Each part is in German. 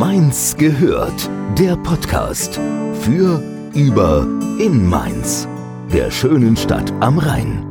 Mainz gehört, der Podcast für, über, in Mainz, der schönen Stadt am Rhein.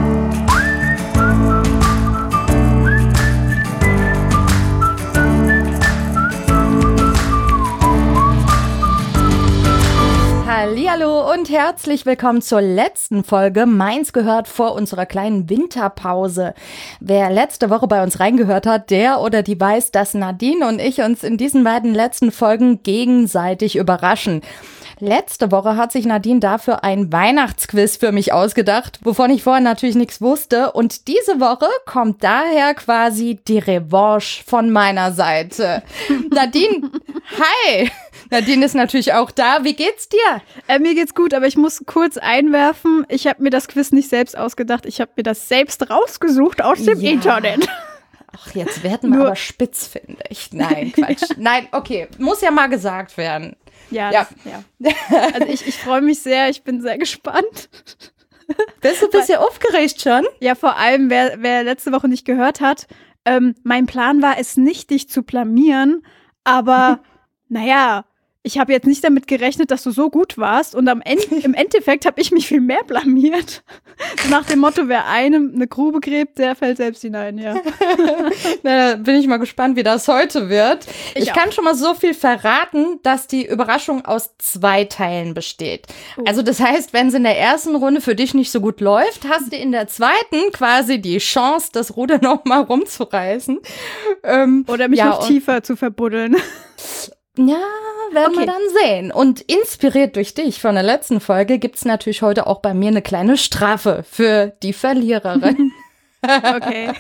Hallihallo und herzlich willkommen zur letzten Folge Mainz gehört vor unserer kleinen Winterpause. Wer letzte Woche bei uns reingehört hat, der oder die weiß, dass Nadine und ich uns in diesen beiden letzten Folgen gegenseitig überraschen. Letzte Woche hat sich Nadine dafür ein Weihnachtsquiz für mich ausgedacht, wovon ich vorher natürlich nichts wusste. Und diese Woche kommt daher quasi die Revanche von meiner Seite. Nadine, hi! Nadine ist natürlich auch da. Wie geht's dir? Mir geht's gut, aber ich muss kurz einwerfen, ich habe mir das Quiz nicht selbst ausgedacht. Ich habe mir das selbst rausgesucht aus dem Internet. Ach, jetzt werden wir aber spitz, finde ich. Nein, Quatsch. Nein, okay, muss ja mal gesagt werden. Ja. Also ich freue mich sehr, ich bin sehr gespannt. Bist du ein bisschen aufgeregt schon? Ja, vor allem, wer letzte Woche nicht gehört hat, mein Plan war es nicht, dich zu blamieren, aber naja, ich habe jetzt nicht damit gerechnet, dass du so gut warst und im Endeffekt habe ich mich viel mehr blamiert. Nach dem Motto, wer einem eine Grube gräbt, der fällt selbst hinein, ja. Na, da bin ich mal gespannt, wie das heute wird. Ich kann schon mal so viel verraten, dass die Überraschung aus 2 Teilen besteht. Also das heißt, wenn es in der ersten Runde für dich nicht so gut läuft, hast du in der zweiten quasi die Chance, das Ruder noch mal rumzureißen. Oder mich noch tiefer zu verbuddeln. Ja, werden wir dann sehen. Und inspiriert durch dich von der letzten Folge gibt's natürlich heute auch bei mir eine kleine Strafe für die Verliererin. Okay.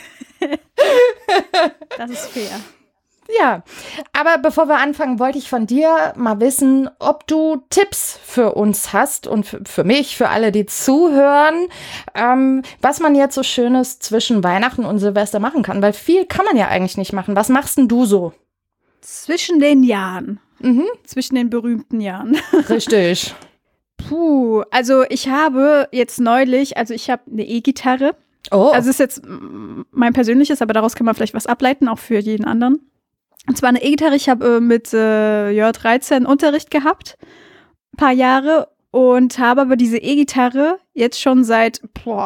Das ist fair. Ja, aber bevor wir anfangen, wollte ich von dir mal wissen, ob du Tipps für uns hast und für mich, für alle, die zuhören, was man jetzt so Schönes zwischen Weihnachten und Silvester machen kann. Weil viel kann man ja eigentlich nicht machen. Was machst denn du so? Zwischen den Jahren. Zwischen den berühmten Jahren. Richtig. Also ich habe jetzt neulich, ich habe eine E-Gitarre. Oh. Also ist jetzt mein persönliches, aber daraus kann man vielleicht was ableiten, auch für jeden anderen. Und zwar eine E-Gitarre, ich habe mit 13 Unterricht gehabt, ein paar Jahre, und habe aber diese E-Gitarre jetzt schon seit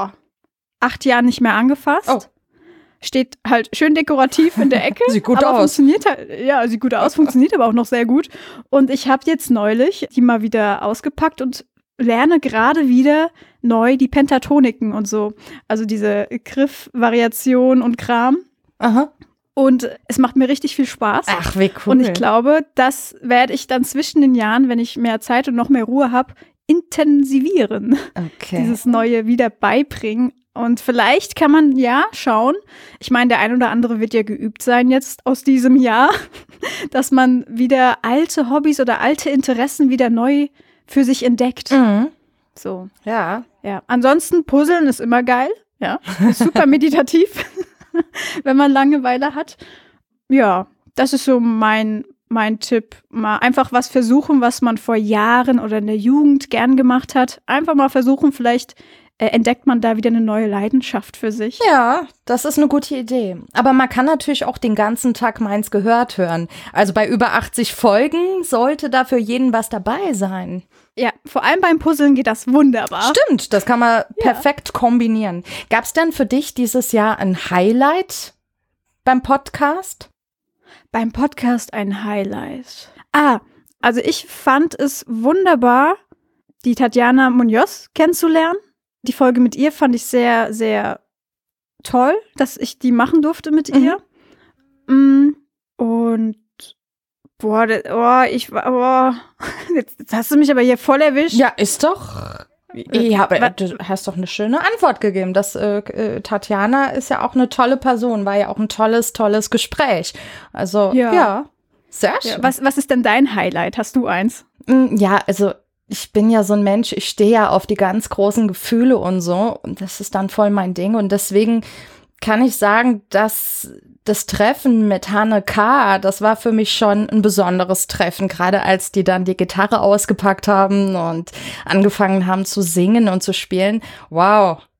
8 Jahren nicht mehr angefasst. Oh. Steht halt schön dekorativ in der Ecke. Sieht gut aber aus. Funktioniert halt, ja, sieht gut aus, funktioniert aber auch noch sehr gut. Und ich habe jetzt neulich die mal wieder ausgepackt und lerne gerade wieder neu die Pentatoniken und so. Also diese Griffvariation und Kram. Aha. Und es macht mir richtig viel Spaß. Ach, wie cool. Und ich glaube, das werde ich dann zwischen den Jahren, wenn ich mehr Zeit und noch mehr Ruhe habe, intensivieren. Okay. Dieses Neue wieder beibringen. Und vielleicht kann man schauen. Ich meine, der ein oder andere wird ja geübt sein jetzt aus diesem Jahr, dass man wieder alte Hobbys oder alte Interessen wieder neu für sich entdeckt. Mhm. So. Ja. Ansonsten Puzzeln ist immer geil. Ja. Ist super meditativ, wenn man Langeweile hat. Ja, das ist so mein Tipp. Mal einfach was versuchen, was man vor Jahren oder in der Jugend gern gemacht hat. Einfach mal versuchen, vielleicht entdeckt man da wieder eine neue Leidenschaft für sich. Ja, das ist eine gute Idee. Aber man kann natürlich auch den ganzen Tag Mainz gehört hören. Also bei über 80 Folgen sollte da für jeden was dabei sein. Ja, vor allem beim Puzzeln geht das wunderbar. Stimmt, das kann man perfekt kombinieren. Gab es denn für dich dieses Jahr ein Highlight beim Podcast? Beim Podcast ein Highlight. Also ich fand es wunderbar, die Tatjana Munoz kennenzulernen. Die Folge mit ihr fand ich sehr, sehr toll, dass ich die machen durfte mit ihr. Und jetzt hast du mich aber hier voll erwischt. Ja, ist doch. Ja, aber du hast doch eine schöne Antwort gegeben. Tatjana ist ja auch eine tolle Person, war ja auch ein tolles Gespräch. Also, ja sehr schön. Ja, was ist denn dein Highlight? Hast du eins? Ja, also ich bin ja so ein Mensch, ich stehe ja auf die ganz großen Gefühle und so. Und das ist dann voll mein Ding. Und deswegen kann ich sagen, dass das Treffen mit Hanne K., das war für mich schon ein besonderes Treffen, gerade als die dann die Gitarre ausgepackt haben und angefangen haben zu singen und zu spielen. Wow,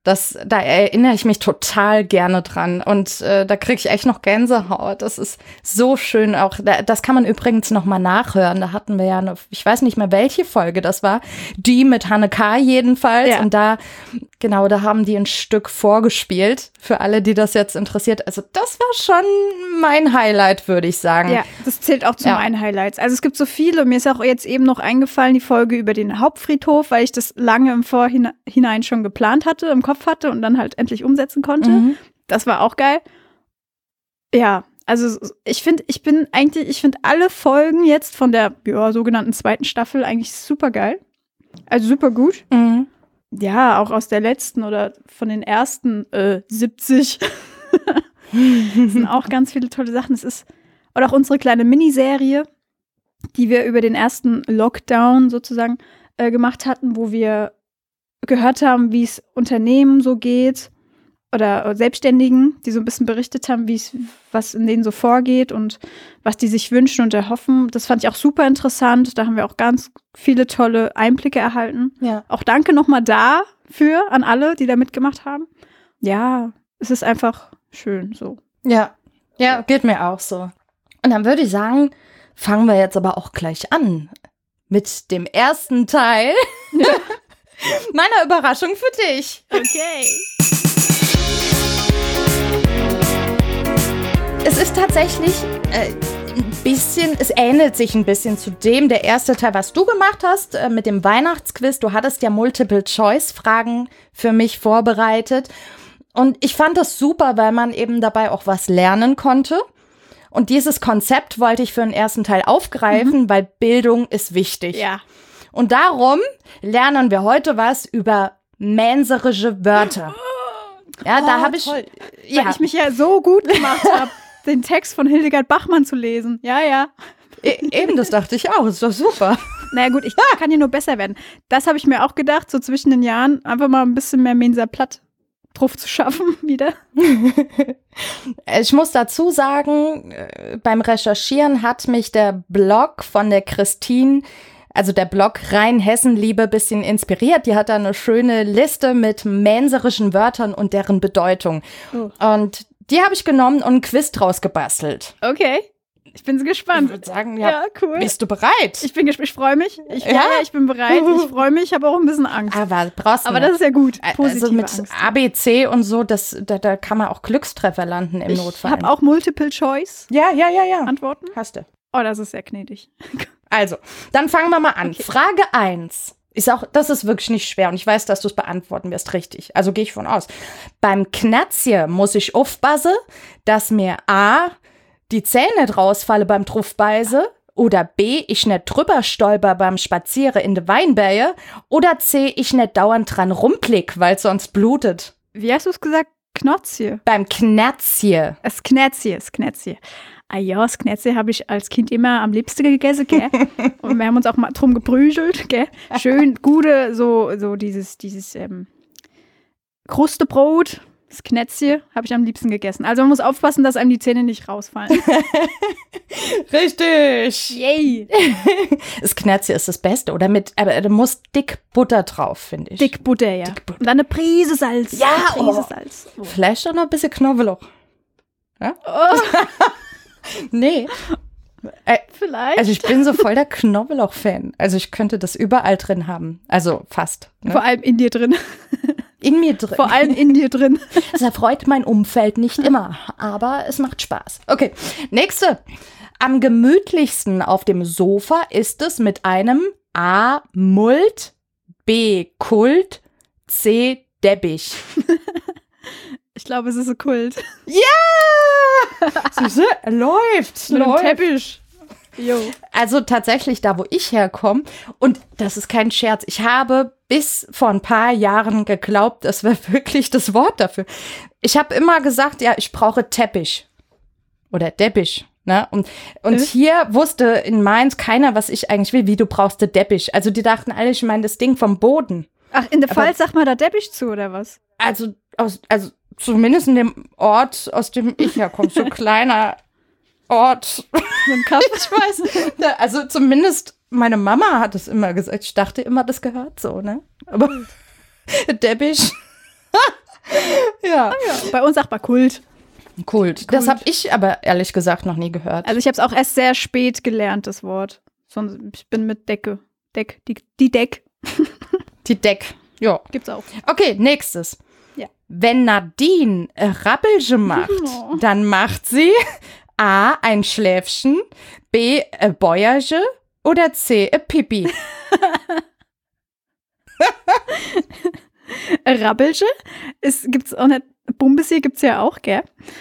Da erinnere ich mich total gerne dran und da kriege ich echt noch Gänsehaut. Das ist so schön auch. Das kann man übrigens noch mal nachhören. Da hatten wir ja ich weiß nicht mehr, welche Folge das war. Die mit Hanne K. jedenfalls. Ja. Und da haben die ein Stück vorgespielt für alle, die das jetzt interessiert. Also das war schon mein Highlight, würde ich sagen. Ja, das zählt auch zu meinen Highlights. Also es gibt so viele. Mir ist auch jetzt eben noch eingefallen, die Folge über den Hauptfriedhof, weil ich das lange im Vorhinein schon geplant hatte, im Kopf hatte und dann halt endlich umsetzen konnte. Mhm. Das war auch geil. Ja, also ich finde alle Folgen jetzt von der sogenannten 2. Staffel eigentlich super geil. Also super gut. Mhm. Ja, auch aus der letzten oder von den ersten 70 sind auch ganz viele tolle Sachen. Oder auch unsere kleine Miniserie, die wir über den ersten Lockdown sozusagen gemacht hatten, wo wir gehört haben, wie es Unternehmen so geht oder Selbstständigen, die so ein bisschen berichtet haben, was in denen so vorgeht und was die sich wünschen und erhoffen. Das fand ich auch super interessant. Da haben wir auch ganz viele tolle Einblicke erhalten. Ja. Auch danke nochmal dafür an alle, die da mitgemacht haben. Ja, es ist einfach schön so. Ja, geht mir auch so. Und dann würde ich sagen, fangen wir jetzt aber auch gleich an mit dem ersten Teil. Ja. Meiner Überraschung für dich. Okay. Es ist tatsächlich es ähnelt sich ein bisschen zu dem, der erste Teil, was du gemacht hast mit dem Weihnachtsquiz. Du hattest ja Multiple-Choice-Fragen für mich vorbereitet. Und ich fand das super, weil man eben dabei auch was lernen konnte. Und dieses Konzept wollte ich für den ersten Teil aufgreifen, weil Bildung ist wichtig. Ja. Und darum lernen wir heute was über menserische Wörter. Ja, da habe ich, weil ich mich ja so gut gemacht habe, den Text von Hildegard Bachmann zu lesen. Ja. Eben, das dachte ich auch. Ist doch super. Naja gut, ich kann hier nur besser werden. Das habe ich mir auch gedacht, so zwischen den Jahren einfach mal ein bisschen mehr Mensa platt drauf zu schaffen wieder. Ich muss dazu sagen, beim Recherchieren hat mich der Blog von der Christine, also der Blog Rheinhessenliebe, ein bisschen inspiriert. Die hat da eine schöne Liste mit menserischen Wörtern und deren Bedeutung. Oh. Und die habe ich genommen und ein Quiz draus gebastelt. Okay, ich bin so gespannt. Ich würde sagen, ja, cool. Bist du bereit? Ich bin gespannt, ich freue mich. Ich bin bereit, ich freue mich, ich habe auch ein bisschen Angst. Aber das ist ja gut, positive also mit Angst. ABC und so, da kann man auch Glückstreffer landen im Notfall. Ich habe auch Multiple-Choice. Ja. Antworten? Hast du. Oh, das ist sehr gnädig. Also, dann fangen wir mal an. Okay. Frage 1. Das ist wirklich nicht schwer und ich weiß, dass du es beantworten wirst, richtig. Also gehe ich von aus. Beim Knatzje muss ich aufpassen, dass mir A, die Zähne nicht rausfalle beim Truffbeise oder B, ich nicht drüber stolper beim Spazieren in de Weinberge oder C, ich nicht dauernd dran rumblick, weil sonst blutet. Wie hast du es gesagt? Knotzje? Beim Knatzje. Das Knatzje. Ah ja, das Knatzje habe ich als Kind immer am liebsten gegessen, gell? Und wir haben uns auch mal drum geprügelt, gell? Schön gute, so dieses Krustebrot, das Knatzje habe ich am liebsten gegessen. Also man muss aufpassen, dass einem die Zähne nicht rausfallen. Richtig. Yay. Das Knatzje ist das Beste, oder? Aber da muss dick Butter drauf, finde ich. Dick Butter, ja. Und dann eine Prise Salz. Ja, Salz. Oh. Vielleicht auch noch ein bisschen Knoblauch. Ja? Oh. Nee. Vielleicht. Also ich bin so voll der Knoblauch-Fan. Also ich könnte das überall drin haben. Also fast. Ne? Vor allem in dir drin. In mir drin. Vor allem in dir drin. Das erfreut mein Umfeld nicht immer, aber es macht Spaß. Okay, nächste. Am gemütlichsten auf dem Sofa ist es mit einem A. Mult, B. Kult, C. Deppich. Ich glaube, es ist ein Kult. Ja! Läuft. Mit dem Teppich. Jo. Also tatsächlich da, wo ich herkomme, und das ist kein Scherz, ich habe bis vor ein paar Jahren geglaubt, das wäre wirklich das Wort dafür. Ich habe immer gesagt, ja, ich brauche Teppich oder Deppich. Ne? Und hier wusste in Mainz keiner, was ich eigentlich will, wie du brauchst den Deppich. Also die dachten alle, ich meine das Ding vom Boden. Ach, in der Pfalz sagt man da Deppich zu, oder was? Also zumindest in dem Ort, aus dem ich herkomme, so ein kleiner Ort. So ein Kaff. Ich weiß. Also zumindest meine Mama hat es immer gesagt. Ich dachte immer, das gehört so, ne? Aber Deppich. Ja. Bei uns sagt man Kult. Kult. Das habe ich aber ehrlich gesagt noch nie gehört. Also ich habe es auch erst sehr spät gelernt, das Wort. Sonst, ich bin mit Decke. Die Deck. Die Deck. Ja. Gibt's auch. Okay, nächstes. Ja. Wenn Nadine Rappelge macht, dann macht sie A, ein Schläfchen, B, Bäuerge oder C, Pipi. Rabbelge gibt's auch nicht. Bumbesie gibt's ja auch, gell?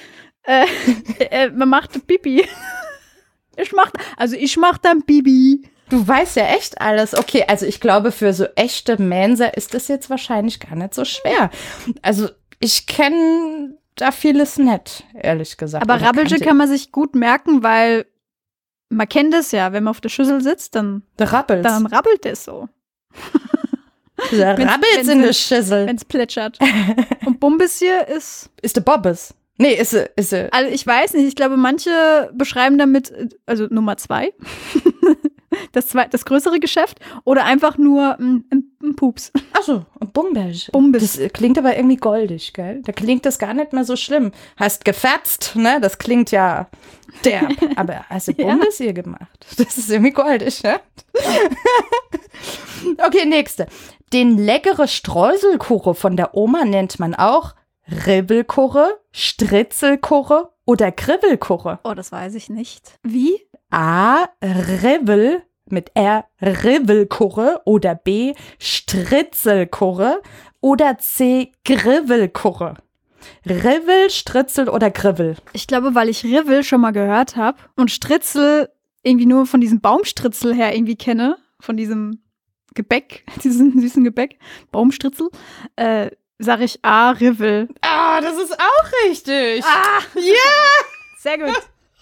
Man macht Pipi. Ich mach dann Pipi. Du weißt ja echt alles. Okay, also ich glaube, für so echte Menser ist das jetzt wahrscheinlich gar nicht so schwer. Also ich kenne da vieles nicht, ehrlich gesagt. Aber Rabbelge kann man sich gut merken, weil man kennt es ja, wenn man auf der Schüssel sitzt, dann rabbelt es so. Da rabbelt's in der Schüssel. Wenn's plätschert. Und Bumbesie ist der Bobbes. Nee, ist sie. Also ich weiß nicht, ich glaube, manche beschreiben damit, also Nummer 2, das größere Geschäft oder einfach nur ein Pups. Achso, Bumbes. Bumbes. Das klingt aber irgendwie goldig, gell? Da klingt das gar nicht mehr so schlimm. Hast gefetzt, ne? Das klingt ja derb. Aber hast du Bumbes hier gemacht? Das ist irgendwie goldig, ne? Okay, nächste. Den leckere Streuselkuche von der Oma nennt man auch Ribbelkuche, Stritzelkuche oder Kribbelkuche. Oh, das weiß ich nicht. Wie? A, Ribbel mit R, Ribbelkuche oder B, Stritzelkuche oder C, Gribbelkuche. Ribbel, Stritzel oder Gribbel? Ich glaube, weil ich Ribbel schon mal gehört habe und Stritzel irgendwie nur von diesem Baumstritzel her irgendwie kenne, von diesem Gebäck, diesem süßen Gebäck, Baumstritzel, sage ich A, Ribbel. Ah, das ist auch richtig. Ah, ja! Sehr gut.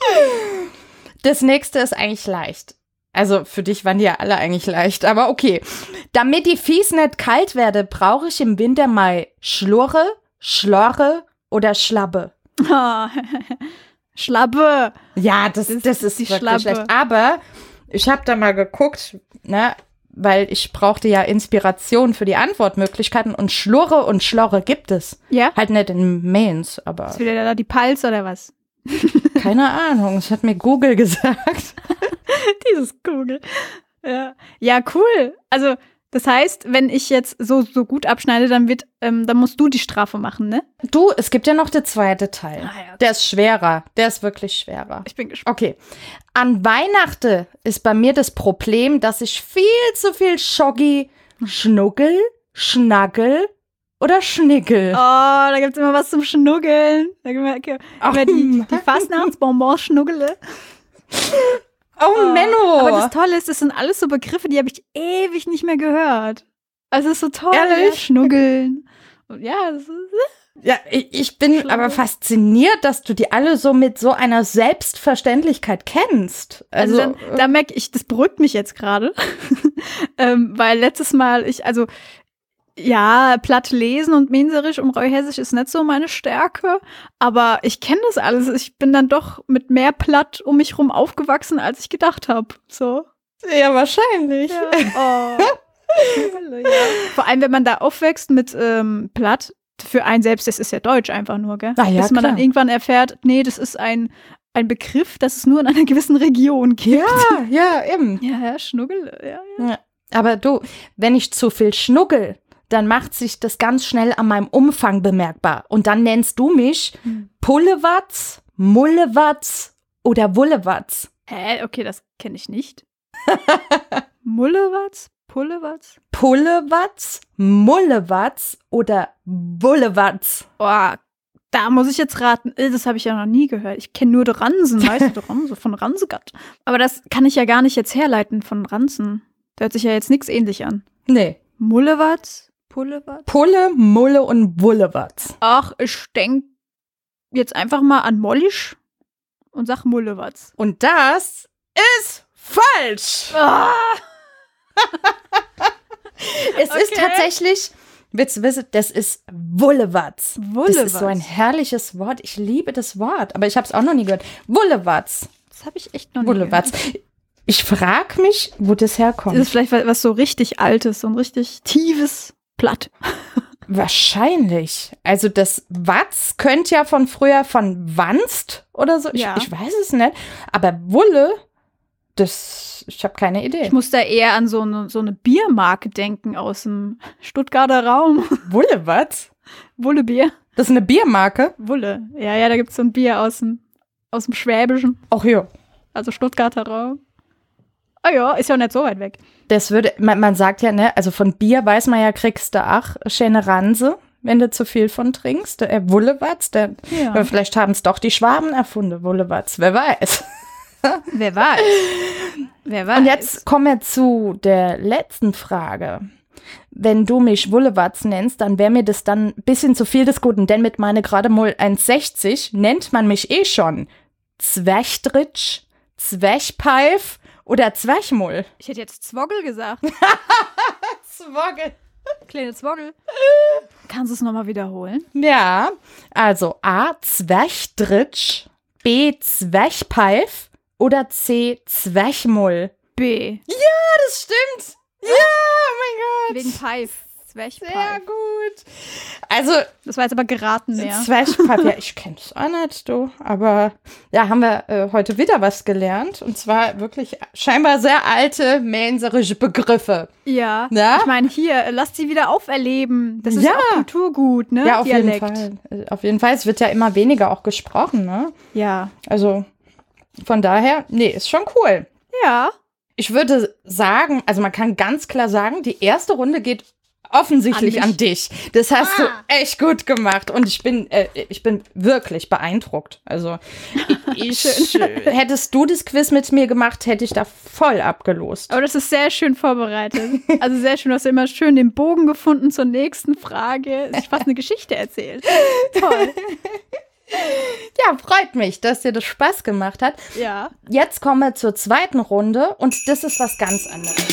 Das nächste ist eigentlich leicht. Also für dich waren die ja alle eigentlich leicht, aber okay. Damit die Fies nicht kalt werde, brauche ich im Winter mal Schlurre, Schlorre oder Schlabbe. Oh, Schlabbe. Ja, das ist die wirklich Schlabbe. schlecht. Aber ich habe da mal geguckt, ne, weil ich brauchte ja Inspiration für die Antwortmöglichkeiten und Schlurre und Schlorre gibt es. Ja? Halt nicht in Mains, aber Ist wieder da die Pals oder was? keine Ahnung. Das hat mir Google gesagt. Dieses Google. Ja, cool. Also, das heißt, wenn ich jetzt so gut abschneide, dann musst du die Strafe machen, ne? Du, es gibt ja noch den zweiten Teil. Ah, ja, okay. Der ist schwerer. Der ist wirklich schwerer. Ich bin gespannt. Okay. An Weihnachten ist bei mir das Problem, dass ich viel zu viel Schoggi, Schnuggel, Schnaggel oder Schnickel. Oh, da gibt's immer was zum Schnuggeln. Da immer die Fastnachtsbonbons schnuggele. Oh, Menno. Aber das Tolle ist, das sind alles so Begriffe, die habe ich ewig nicht mehr gehört. Also es ist so toll. Ehrlich? Ja, Schnuggeln. Und ja, das ist Ja, ich bin Schlimm. aber fasziniert, dass du die alle so mit so einer Selbstverständlichkeit kennst. Also da merke ich, das beruhigt mich jetzt gerade. Weil letztes Mal platt lesen und Menserisch und Reuhessisch ist nicht so meine Stärke, aber ich kenne das alles. Ich bin dann doch mit mehr Platt um mich rum aufgewachsen, als ich gedacht habe. So. ja, wahrscheinlich. Ja. Oh. Ja. Vor allem, wenn man da aufwächst mit Platt, für einen selbst, das ist ja Deutsch einfach nur, gell? Ah, ja, bis man klar. dann irgendwann erfährt, nee, das ist ein Begriff, das es nur in einer gewissen Region gibt. Ja, eben. Ja, Schnuggel, ja. Ja. Aber du, wenn ich zu viel schnuggel, dann macht sich das ganz schnell an meinem Umfang bemerkbar. Und dann nennst du mich Pullewatz, Mullewatz oder Wullewatz. Hä? Okay, das kenne ich nicht. Mullewatz? Pullewatz? Pullewatz, Mullewatz oder Wullewatz. Oh, da muss ich jetzt raten. Das habe ich ja noch nie gehört. Ich kenne nur die Ransen, weißt du, die Ranse von Ransegatt. Aber das kann ich ja gar nicht jetzt herleiten von Ranzen. Da hört sich ja jetzt nichts ähnlich an. Nee. Mullewatz? Pullewatz? Pulle, Mulle und Wullewatz. Ach, ich denk jetzt einfach mal an Mollisch und sag Mullewatz. Und das ist falsch. Ah! Es ist tatsächlich, willst du wissen, das ist Wullewatz. Wullewatz. Das ist so ein herrliches Wort. Ich liebe das Wort, aber ich habe es auch noch nie gehört. Wullewatz. Das habe ich echt noch nie Wullewatz. Ich frage mich, wo das herkommt. Das ist vielleicht was so richtig Altes, so ein richtig tiefes Platt. Wahrscheinlich. Also das Watz könnte ja von früher von Wanst oder so. Ja. Ich weiß es nicht. Aber Wulle, ich habe keine Idee. Ich muss da eher an so eine Biermarke denken aus dem Stuttgarter Raum. Wulle, was? Wullebier. Das ist eine Biermarke? Wulle. Ja, da gibt es so ein Bier aus dem Schwäbischen, Ach ja. also Stuttgarter Raum. Ah ja, ist ja nicht so weit weg. Das würde, man sagt ja, ne, also von Bier weiß man ja, kriegst du ach schöne Ranse, wenn du zu viel von trinkst. Wullewatz, Ja. vielleicht haben es doch die Schwaben erfunden, Wullewatz, wer weiß. Wer weiß. Und jetzt kommen wir zu der letzten Frage. Wenn du mich Wullewatz nennst, dann wäre mir das dann ein bisschen zu viel des Guten, denn mit meine gerade mal 1,60 nennt man mich eh schon Zwerchdritsch, Zwerchpfeif oder Zwerchmull. Ich hätte jetzt Zwoggel gesagt. Zwoggel. Kleine Zwoggel. Kannst du es nochmal wiederholen? Ja, also A, Zwerchdritsch, B, Zwerchpfeif oder C, Zwerchmull. B. Das stimmt. Ja, oh mein Gott. Wegen Pfeif. Zwerchpfeif. Sehr gut. Also, Das war jetzt aber geraten mehr. Zwerchpfeif, ja, ich kenne es auch nicht, du. Aber ja, haben wir heute wieder was gelernt. Und zwar wirklich scheinbar sehr alte mainzerische Begriffe. Ja. Ja? Ich meine, hier, lasst sie wieder auferleben. Das ist Ja. auch Kulturgut, ne? Ja, auf Dialekt. jeden Fall. Auf jeden Fall. Es wird ja immer weniger auch gesprochen, ne? Ja. Also, von daher, nee, ist schon cool. Ja. Ich würde sagen, also man kann ganz klar sagen, die erste Runde geht offensichtlich An an dich. Das hast du echt gut gemacht und ich bin wirklich beeindruckt. Also hättest du das Quiz mit mir gemacht, hätte ich da voll abgelost. Aber das ist sehr schön vorbereitet. Also sehr schön, du hast immer schön den Bogen gefunden zur nächsten Frage. Ich fast eine Geschichte erzählt. Toll. Ja, freut mich, dass dir das Spaß gemacht hat. Ja. Jetzt kommen wir zur zweiten Runde und das ist was ganz anderes.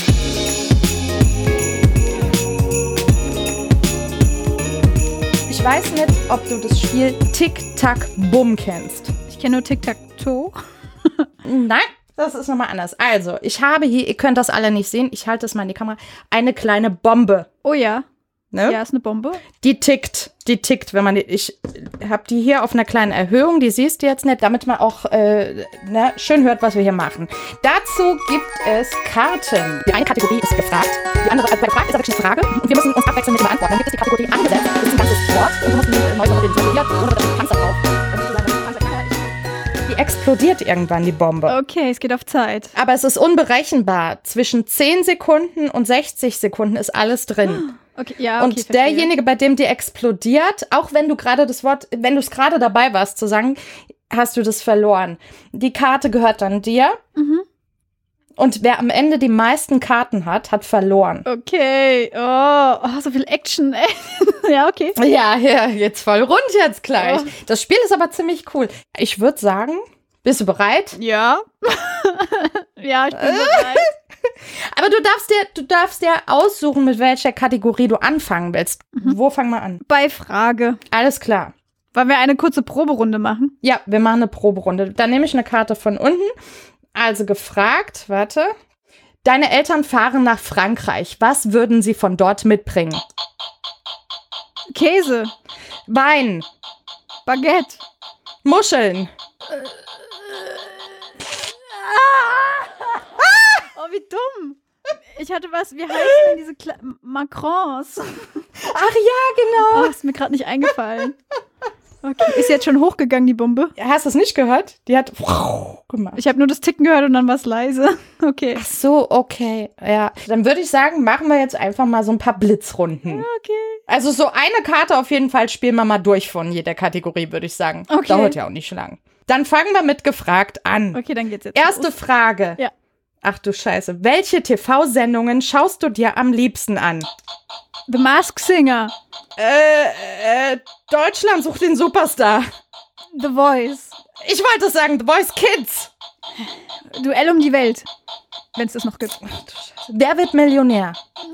Ich weiß nicht, ob du das Spiel Tic-Tac-Bumm kennst. Ich kenne nur Tic-Tac-Toe. Nein, das ist nochmal anders. Also, ich habe hier, ihr könnt das alle nicht sehen, ich halte das mal in die Kamera, eine kleine Bombe. Oh ja. Ne? Ja, ist eine Bombe. Die tickt, wenn man ich habe die hier auf einer kleinen Erhöhung, die siehst du jetzt nicht, damit man auch schön hört, was wir hier machen. Dazu gibt es Karten. Die eine Kategorie ist gefragt, die andere, also bei der Frage ist aber wirklich eine Frage und wir müssen uns abwechselnd mit dem beantworten. Dann gibt es die Kategorie angesetzt, das ist ein ganzes Wort und du musst neu formulieren, ohne dass du Panzer drauf. Die explodiert irgendwann, die Bombe. Okay, es geht auf Zeit. Aber es ist unberechenbar. Zwischen 10 Sekunden und 60 Sekunden ist alles drin. Okay, ja, okay, Und verstehe. derjenige, bei dem die explodiert, auch wenn du gerade wenn du es gerade dabei warst zu sagen, hast du das verloren. Die Karte gehört dann dir. Mhm. Und wer am Ende die meisten Karten hat, hat verloren. Okay, oh, so viel Action, ey. Ja, okay. Ja, jetzt voll rund jetzt gleich. Oh. Das Spiel ist aber ziemlich cool. Ich würde sagen, bist du bereit? Ja. Ja, ich bin bereit. Aber du darfst dir aussuchen, mit welcher Kategorie du anfangen willst. Wo fangen wir an? Bei Frage. Alles klar. Wollen wir eine kurze Proberunde machen? Ja, wir machen eine Proberunde. Dann nehme ich eine Karte von unten. Also gefragt, warte. Deine Eltern fahren nach Frankreich. Was würden sie von dort mitbringen? Käse. Wein, Baguette. Muscheln, Oh, wie dumm. Ich hatte was, wie heißen denn diese Macrons? ach ja, genau. Oh, ist mir gerade nicht eingefallen. Okay. Ist jetzt schon hochgegangen, die Bombe? Hast du es nicht gehört? Die hat gemacht. Ich habe nur das Ticken gehört und dann war es leise. Okay. Ach so, okay. Ja, dann würde ich sagen, machen wir jetzt einfach mal so ein paar Blitzrunden. Okay. Also so eine Karte auf jeden Fall spielen wir mal durch von jeder Kategorie, würde ich sagen. Okay. Dauert ja auch nicht lang. Dann fangen wir mit gefragt an. Okay, dann geht's jetzt Erste los. Frage. Ja. Ach du Scheiße. Welche TV-Sendungen schaust du dir am liebsten an? The Masked Singer. Deutschland sucht den Superstar. The Voice. Ich wollte sagen, The Voice Kids. Duell um die Welt. Wenn es das noch gibt. Wer wird Millionär?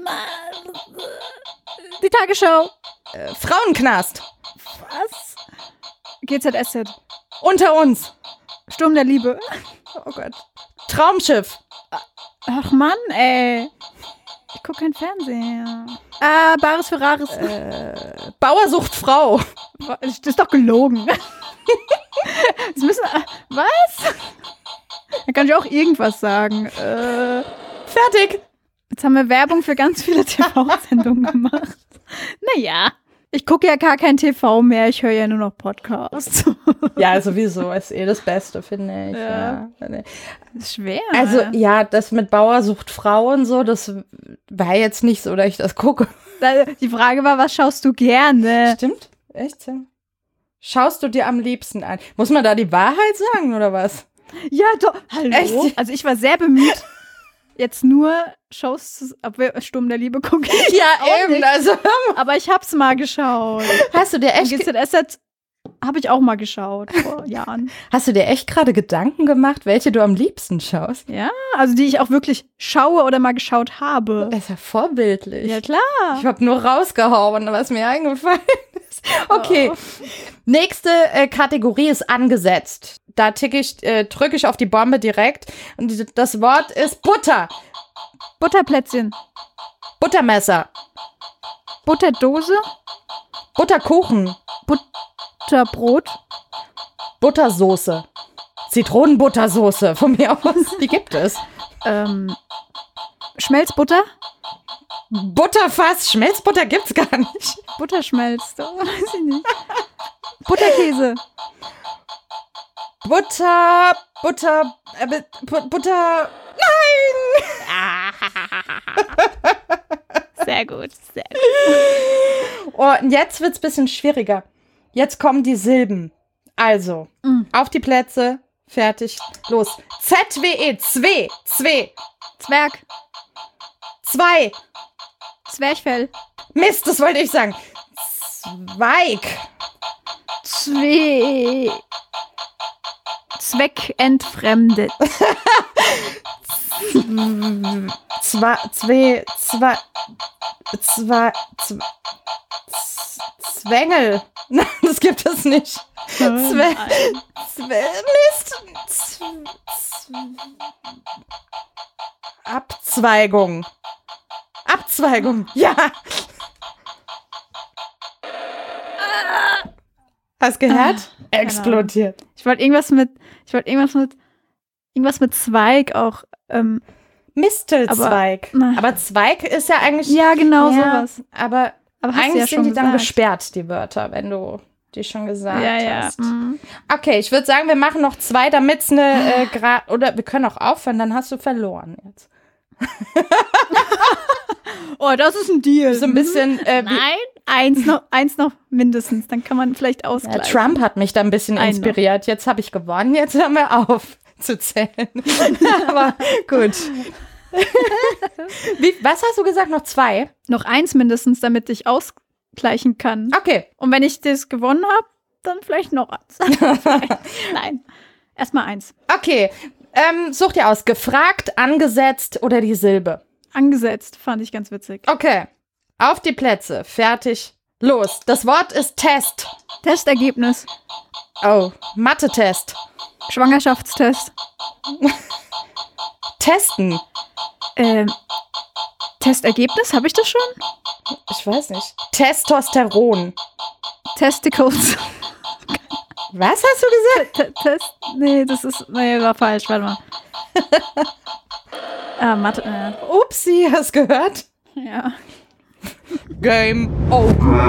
Die Tagesschau. Frauenknast. Was? GZSZ. Unter uns. Sturm der Liebe. Oh Gott. Traumschiff. Ach Mann, ey. Ich gucke kein Fernseher. Bares Ferraris. Bauer sucht Frau. Das ist doch gelogen. Das müssen. Was? Da kann ich auch irgendwas sagen. Fertig. Jetzt haben wir Werbung für ganz viele TV-Sendungen gemacht. Naja. Ich gucke ja gar kein TV mehr, ich höre ja nur noch Podcasts. Ja, sowieso ist das Beste, finde ich. Ja. Ja. Das ist schwer. Also, ja, das mit Bauer sucht Frau und so, das war jetzt nicht so, dass ich das gucke. Die Frage war, was schaust du gerne? Stimmt? Echt? Schaust du dir am liebsten an? Muss man da die Wahrheit sagen, oder was? Ja, doch. Hallo? Echt? Also ich war sehr bemüht, jetzt nur Shows, Sturm der Liebe gucke ich. Ja, auch eben, nicht. also Aber ich hab's mal geschaut. hast du dir echt GZSZ habe ich auch mal geschaut vor Jahren. Hast du dir echt gerade Gedanken gemacht, welche du am liebsten schaust? Ja, also die ich auch wirklich schaue oder mal geschaut habe. Das ist ja vorbildlich. Ja, klar. Ich habe nur rausgehauen, was mir eingefallen ist. Okay, nächste Kategorie ist angesetzt. Da drücke ich auf die Bombe direkt. Und das Wort ist Butter. Butterplätzchen. Buttermesser. Butterdose. Butterkuchen. Butterbrot. Buttersoße. Zitronenbuttersoße, von mir aus. Die gibt es. Schmelzbutter. Butterfass. Schmelzbutter gibt's gar nicht. Butterschmelz. Weiß ich nicht. Butterkäse. Butter. Nein! Sehr gut, sehr gut. Oh, und jetzt wird's ein bisschen schwieriger. Jetzt kommen die Silben. Also, auf die Plätze, fertig, los. ZWE, Zwe. Zwerg. 2. Zwerchfell. Mist, das wollte ich sagen. Zweig. Zweckentfremdet. Zwängel. Nein, das gibt es nicht. Mist. Abzweigung. Ja. Hast gehört? Explodiert. Ich wollte irgendwas mit Zweig auch. Mistelzweig. Aber Zweig ist ja eigentlich. Ja, genau ja, sowas. Aber hast du eigentlich ja sind schon die dann gesagt. gesperrt, die Wörter, wenn du die schon gesagt Ja. hast. Okay, ich würde sagen, wir machen noch 2, damit es eine oder wir können auch aufhören, dann hast du verloren jetzt. Oh, das ist ein Deal. So ein bisschen. Nein, eins noch mindestens. Dann kann man vielleicht Ja, ausgleichen. Trump hat mich da ein bisschen Einen inspiriert. Jetzt habe ich gewonnen, jetzt hören wir auf zu zählen. Aber gut. Was hast du gesagt? Noch 2? Noch 1 mindestens, damit ich ausgleichen kann. Okay. Und wenn ich das gewonnen habe, dann vielleicht noch 1. Nein, erstmal 1. Okay. Such dir aus. Gefragt, angesetzt oder die Silbe. Angesetzt, fand ich ganz witzig. Okay. Auf die Plätze. Fertig. Los. Das Wort ist Test. Testergebnis. Oh, Mathe-Test. Schwangerschaftstest. Testen. Testergebnis, habe ich das schon? Ich weiß nicht. Testosteron. Testicles. Was hast du gesagt? Nee, war falsch, warte mal. Mathe, Upsi, hast gehört? ja. Game over.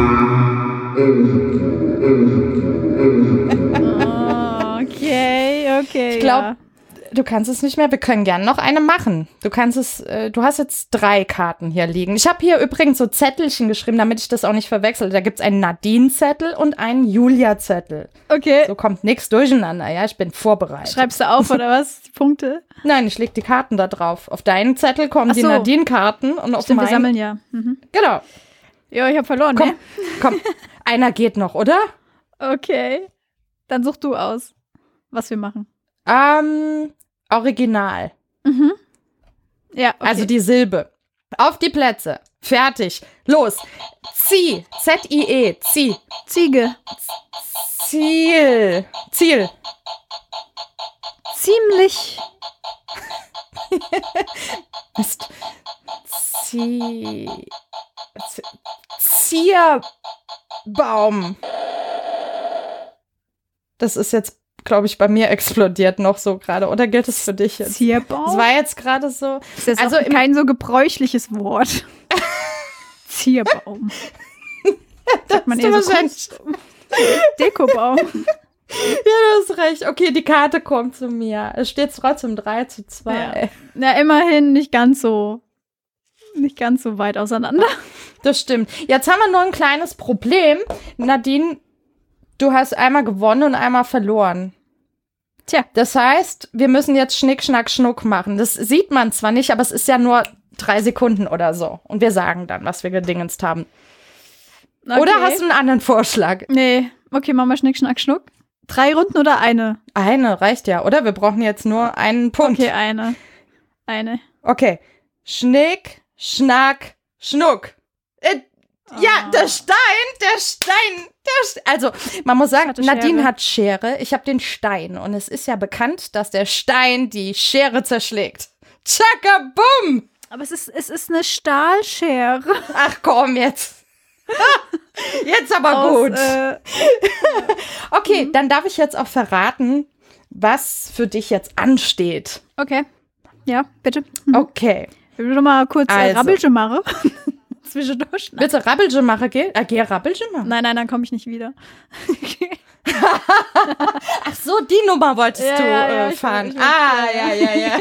Okay. Ich glaube, du kannst es nicht mehr. Wir können gerne noch eine machen. Du hast jetzt 3 Karten hier liegen. Ich habe hier übrigens so Zettelchen geschrieben, damit ich das auch nicht verwechsel. Da gibt es einen Nadine-Zettel und einen Julia-Zettel. Okay. So kommt nichts durcheinander, ja? Ich bin vorbereitet. Schreibst du auf, oder was? Die Punkte? Nein, ich leg die Karten da drauf. Auf deinen Zettel kommen die so. Nadine-Karten und auf Stimmt, wir meinen... sammeln ja. Mhm. Genau. Ja, ich habe verloren, Komm, ne? komm. Einer geht noch, oder? Okay. Dann such du aus, was wir machen. Original. Mhm. Ja, okay. Also die Silbe. Auf die Plätze. Fertig. Los. Zieh. Z-I-E. Zieh. Ziege. Ziel. Ziemlich. Mist. Zierbaum. Das ist jetzt, glaube ich, bei mir explodiert noch so gerade. Oder gilt es für dich jetzt? Zierbaum? Das war jetzt gerade so. Das ist also kein so gebräuchliches Wort. Zierbaum. Sagt man eher so Dekobaum. Ja, du hast recht. Okay, die Karte kommt zu mir. Es steht trotzdem 3:2. Ja. Na, immerhin nicht ganz so weit auseinander. Das stimmt. Jetzt haben wir nur ein kleines Problem. Nadine, du hast einmal gewonnen und einmal verloren. Tja. Das heißt, wir müssen jetzt Schnick, Schnack, Schnuck machen. Das sieht man zwar nicht, aber es ist ja nur 3 Sekunden oder so. Und wir sagen dann, was wir gedingenst haben. Okay. Oder hast du einen anderen Vorschlag? Nee. Okay, machen wir Schnick, Schnack, Schnuck. 3 Runden oder eine? Eine reicht ja, oder? Wir brauchen jetzt nur einen Punkt. Okay, eine. Okay. Schnick, Schnack, Schnuck. Ja, der Stein. Also, man muss sagen, Nadine hat Schere. Ich habe den Stein. Und es ist ja bekannt, dass der Stein die Schere zerschlägt. Tschakka, bumm! Aber es ist eine Stahlschere. Ach komm, jetzt. Jetzt aber gut. Okay, dann darf ich jetzt auch verraten, was für dich jetzt ansteht. Okay. Ja, bitte. Okay. Ich will schon mal kurz Rabbelche machen. Zwischendurch. Willst du Rabbelche machen? Geh Rabbelche machen? Nein, dann komme ich nicht wieder. Ach so, die Nummer wolltest du fahren. Ja.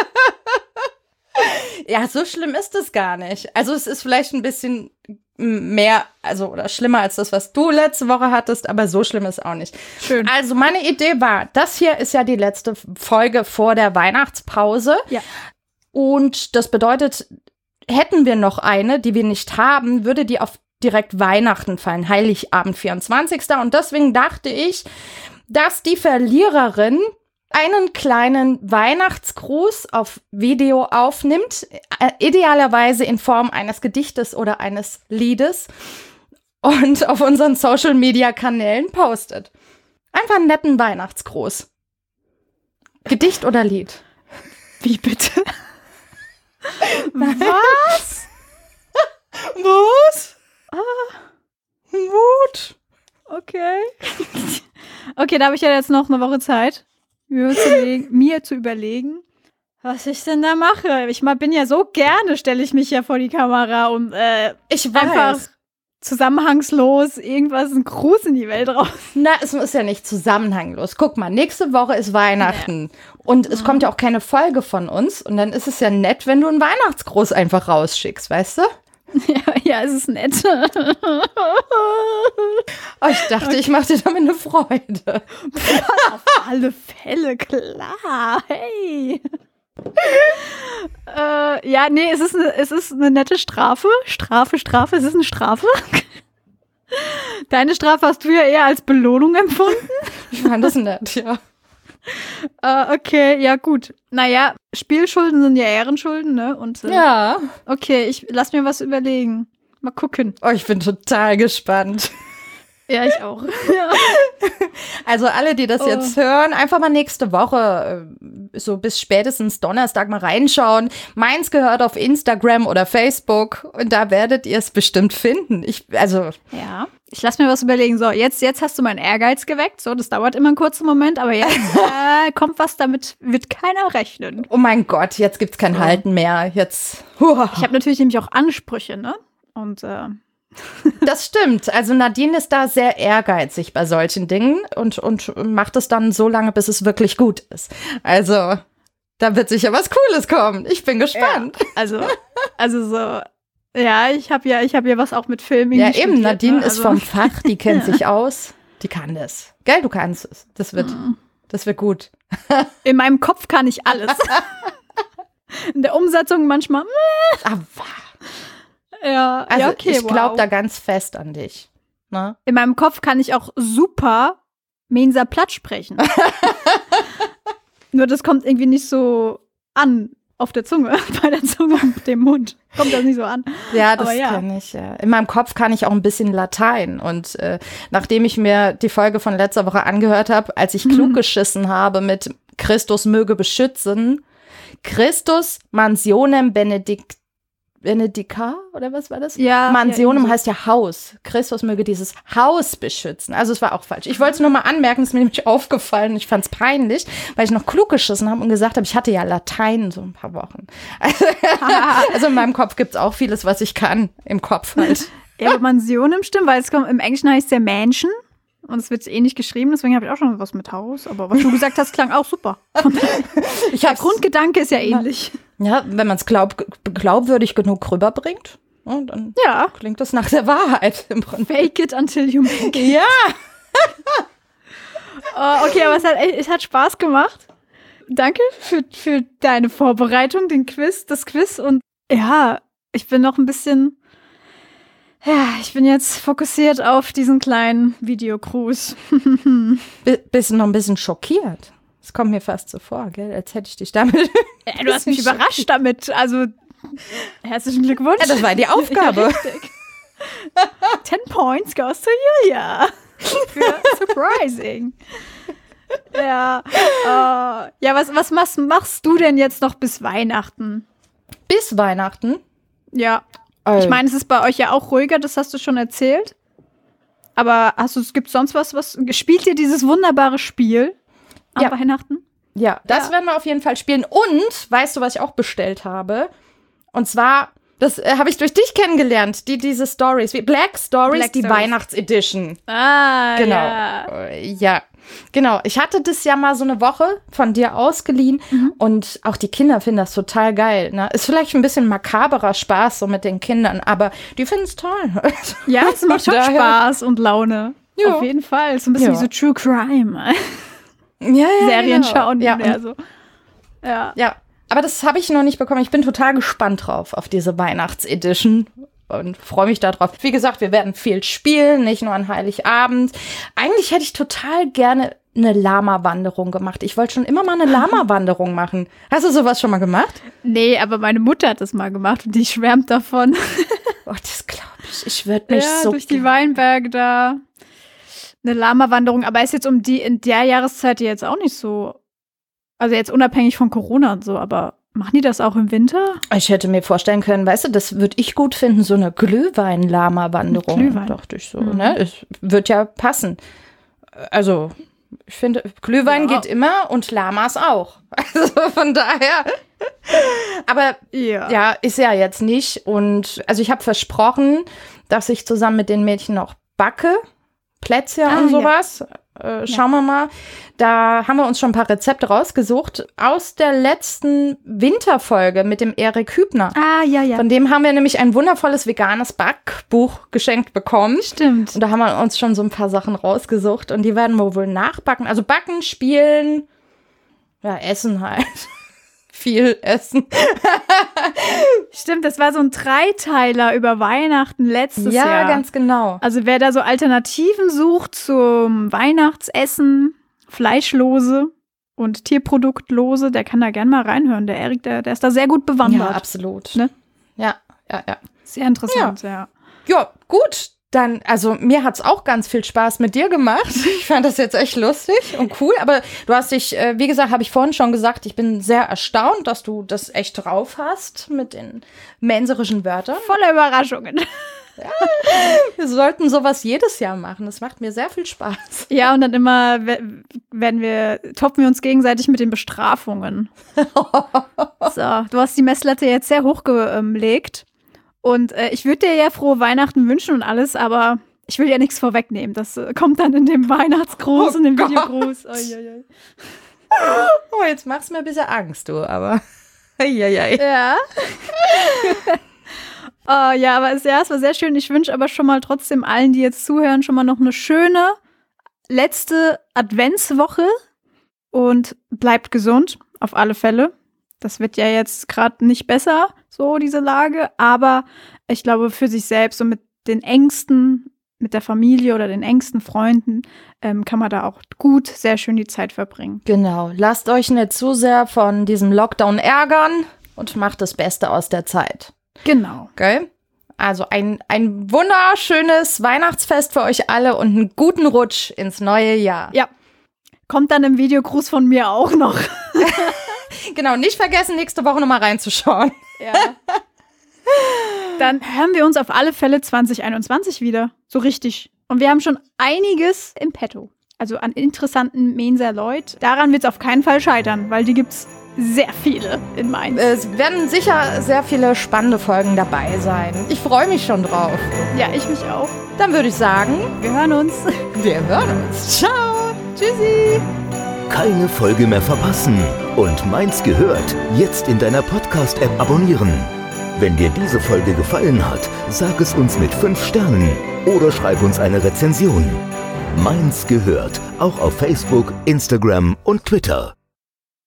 Ja, so schlimm ist es gar nicht. Also es ist vielleicht ein bisschen mehr, also oder schlimmer als das, was du letzte Woche hattest, aber so schlimm ist auch nicht. Schön. Also meine Idee war, das hier ist ja die letzte Folge vor der Weihnachtspause. Ja. Und das bedeutet, hätten wir noch eine, die wir nicht haben, würde die auf direkt Weihnachten fallen, Heiligabend 24. Und deswegen dachte ich, dass die Verliererin einen kleinen Weihnachtsgruß auf Video aufnimmt, idealerweise in Form eines Gedichtes oder eines Liedes und auf unseren Social-Media-Kanälen postet. Einfach einen netten Weihnachtsgruß. Gedicht oder Lied? Wie bitte? Was? Was? Wut? Okay. Okay, da habe ich ja jetzt noch eine Woche Zeit, mir zu überlegen, was ich denn da mache. Ich bin ja so gerne, stelle ich mich ja vor die Kamera und ich einfach zusammenhangslos einen Gruß in die Welt raus. Na, es ist ja nicht zusammenhanglos. Guck mal, nächste Woche ist Weihnachten und es kommt ja auch keine Folge von uns und dann ist es ja nett, wenn du einen Weihnachtsgruß einfach rausschickst, weißt du? Ja, es ist nett. Oh, ich dachte, ich mache dir damit eine Freude. Auf alle Fälle, klar. Hey. Ja, nee, es ist eine nette Strafe. Strafe, es ist eine Strafe. Deine Strafe hast du ja eher als Belohnung empfunden. Ich fand das nett, ja. Okay, ja gut. Naja, Spielschulden sind ja Ehrenschulden, ne? Und, ja. Okay, lass mir was überlegen. Mal gucken. Oh, ich bin total gespannt. Ja, ich auch. Ja. Also alle, die das jetzt hören, einfach mal nächste Woche, so bis spätestens Donnerstag mal reinschauen. Meins gehört auf Instagram oder Facebook und da werdet ihr es bestimmt finden. Ja, ich lass mir was überlegen. So, jetzt hast du meinen Ehrgeiz geweckt. So, das dauert immer einen kurzen Moment, aber jetzt kommt was, damit wird keiner rechnen. Oh mein Gott, jetzt gibt's kein Halten mehr. Jetzt. Ich habe natürlich nämlich auch Ansprüche, ne? Und das stimmt. Also Nadine ist da sehr ehrgeizig bei solchen Dingen und macht es dann so lange, bis es wirklich gut ist. Also, da wird sicher was Cooles kommen. Ich bin gespannt. Ja, also so, ja, ich hab ja was auch mit Filmen. Ja, eben, Nadine ist vom Fach, die kennt sich aus, die kann das. Gell, du kannst es. Das wird gut. In meinem Kopf kann ich alles. In der Umsetzung manchmal. Aber ja, also ja, okay, ich glaube da ganz fest an dich. Ne? In meinem Kopf kann ich auch super Mensa platt sprechen. Nur das kommt irgendwie nicht so an auf der Zunge, bei der Zunge und dem Mund. Kommt das nicht so an. Ja, das kann ich, ja. In meinem Kopf kann ich auch ein bisschen Latein. Und nachdem ich mir die Folge von letzter Woche angehört habe, als ich klug geschissen habe mit Christus möge beschützen, Christus mansionem benedict. Benedika oder was war das? Ja. Mansionum ja, heißt ja Haus. Christus möge dieses Haus beschützen. Also es war auch falsch. Ich wollte es nur mal anmerken, es ist mir nämlich aufgefallen. Ich fand es peinlich, weil ich noch klug geschissen habe und gesagt habe, ich hatte ja Latein so ein paar Wochen. Also in meinem Kopf gibt es auch vieles, was ich kann. Im Kopf halt. Ja, aber Mansionum stimmt, weil im Englischen heißt es ja Mansion. Und es wird ähnlich geschrieben, deswegen habe ich auch schon was mit Haus. Aber was du gesagt hast, klang auch super. Der Grundgedanke ist ja ähnlich. Ja, wenn man es glaubwürdig genug rüberbringt, dann klingt das nach der Wahrheit im Prinzip. Fake it until you make it. Ja. Okay, aber es hat Spaß gemacht. Danke für deine Vorbereitung, das Quiz. Und ja, ich bin noch ein bisschen... Ja, ich bin jetzt fokussiert auf diesen kleinen Videogruß. Bist noch ein bisschen schockiert. Das kommt mir fast so vor, gell? Als hätte ich dich damit... Du hast mich überrascht damit. Also, herzlichen Glückwunsch. Ja, das war die Aufgabe. Ja, richtig. 10 points goes to Julia. Für surprising. Ja, was machst du denn jetzt noch bis Weihnachten? Bis Weihnachten? Ja. Ich meine, es ist bei euch ja auch ruhiger, das hast du schon erzählt. Aber gibt es sonst was spielt ihr dieses wunderbare Spiel an Weihnachten? Ja, das werden wir auf jeden Fall spielen. Und, weißt du, was ich auch bestellt habe? Und zwar, das habe ich durch dich kennengelernt, diese Stories, wie Black Stories, die Weihnachtsedition. Ah, genau. Ja, genau. Ich hatte das ja mal so eine Woche von dir ausgeliehen und auch die Kinder finden das total geil. Ne? Ist vielleicht ein bisschen makaberer Spaß so mit den Kindern, aber die finden es toll. Ja, es macht schon Spaß und Laune. Ja. Auf jeden Fall. So ein bisschen wie so True Crime. Serien genau. Schauen. Ja. So. Ja. Aber das habe ich noch nicht bekommen. Ich bin total gespannt drauf auf diese Weihnachtsedition. Und freue mich darauf. Wie gesagt, wir werden viel spielen, nicht nur an Heiligabend. Eigentlich hätte ich total gerne eine Lama-Wanderung gemacht. Ich wollte schon immer mal eine Lama-Wanderung machen. Hast du sowas schon mal gemacht? Nee, aber meine Mutter hat das mal gemacht und die schwärmt davon. Oh, das glaube ich. Ich würde mich so durch die Weinberge da. Eine Lama-Wanderung, aber ist jetzt in der Jahreszeit jetzt auch nicht so. Also jetzt unabhängig von Corona und so, aber machen die das auch im Winter? Ich hätte mir vorstellen können, weißt du, das würde ich gut finden, so eine Glühwein-Lama-Wanderung. Glühwein. Dachte ich so, ne? Es wird ja passen. Also, ich finde, Glühwein geht immer und Lamas auch. Also von daher. Aber ja, ist ja jetzt nicht. Und also ich habe versprochen, dass ich zusammen mit den Mädchen noch backe. Plätzchen und sowas. Schauen wir mal. Da haben wir uns schon ein paar Rezepte rausgesucht aus der letzten Winterfolge mit dem Erik Hübner. Ja. Von dem haben wir nämlich ein wundervolles veganes Backbuch geschenkt bekommen. Stimmt. Und da haben wir uns schon so ein paar Sachen rausgesucht und die werden wir wohl nachbacken. Also backen, spielen, essen halt. Viel essen. Stimmt, das war so ein Dreiteiler über Weihnachten letztes Jahr. Ja, ganz genau. Also wer da so Alternativen sucht zum Weihnachtsessen, Fleischlose und Tierproduktlose, der kann da gerne mal reinhören. Der Erik, der ist da sehr gut bewandert. Ja, absolut. Ne? Ja. Sehr interessant, ja. Ja, gut. Dann, also mir hat es auch ganz viel Spaß mit dir gemacht. Ich fand das jetzt echt lustig und cool. Aber du hast dich, wie gesagt, habe ich vorhin schon gesagt, ich bin sehr erstaunt, dass du das echt drauf hast mit den menserischen Wörtern. Voller Überraschungen. Ja, wir sollten sowas jedes Jahr machen. Das macht mir sehr viel Spaß. Ja, und dann immer toppen wir uns gegenseitig mit den Bestrafungen. So, du hast die Messlatte jetzt sehr hochgelegt. Und ich würde dir ja frohe Weihnachten wünschen und alles, aber ich will ja nichts vorwegnehmen. Das kommt dann in dem Weihnachtsgruß und dem Videogruß. Oh, jetzt machst du mir ein bisschen Angst, du, aber. Ja. Aber es war sehr schön. Ich wünsche aber schon mal trotzdem allen, die jetzt zuhören, schon mal noch eine schöne letzte Adventswoche und bleibt gesund, auf alle Fälle. Das wird ja jetzt gerade nicht besser, so diese Lage, aber ich glaube für sich selbst und mit den Ängsten, mit der Familie oder den engsten Freunden kann man da auch gut sehr schön die Zeit verbringen. Genau, lasst euch nicht zu sehr von diesem Lockdown ärgern und macht das Beste aus der Zeit. Genau. Okay? Also ein wunderschönes Weihnachtsfest für euch alle und einen guten Rutsch ins neue Jahr. Ja, kommt dann im Videogruß von mir auch noch. Genau, nicht vergessen, nächste Woche nochmal reinzuschauen. Ja. dann hören wir uns auf alle Fälle 2021 wieder. So richtig. Und wir haben schon einiges im Petto. Also an interessanten Mainzer Leuten. Daran wird es auf keinen Fall scheitern, weil die gibt's sehr viele in Mainz. Es werden sicher sehr viele spannende Folgen dabei sein. Ich freue mich schon drauf. Ja, ich mich auch. Dann würde ich sagen, Wir hören uns. wir hören uns. Ciao. Tschüssi. Keine Folge mehr verpassen und Mainz gehört jetzt in deiner Podcast-App abonnieren. Wenn dir diese Folge gefallen hat, sag es uns mit 5 Sternen oder schreib uns eine Rezension. Mainz gehört auch auf Facebook, Instagram und Twitter.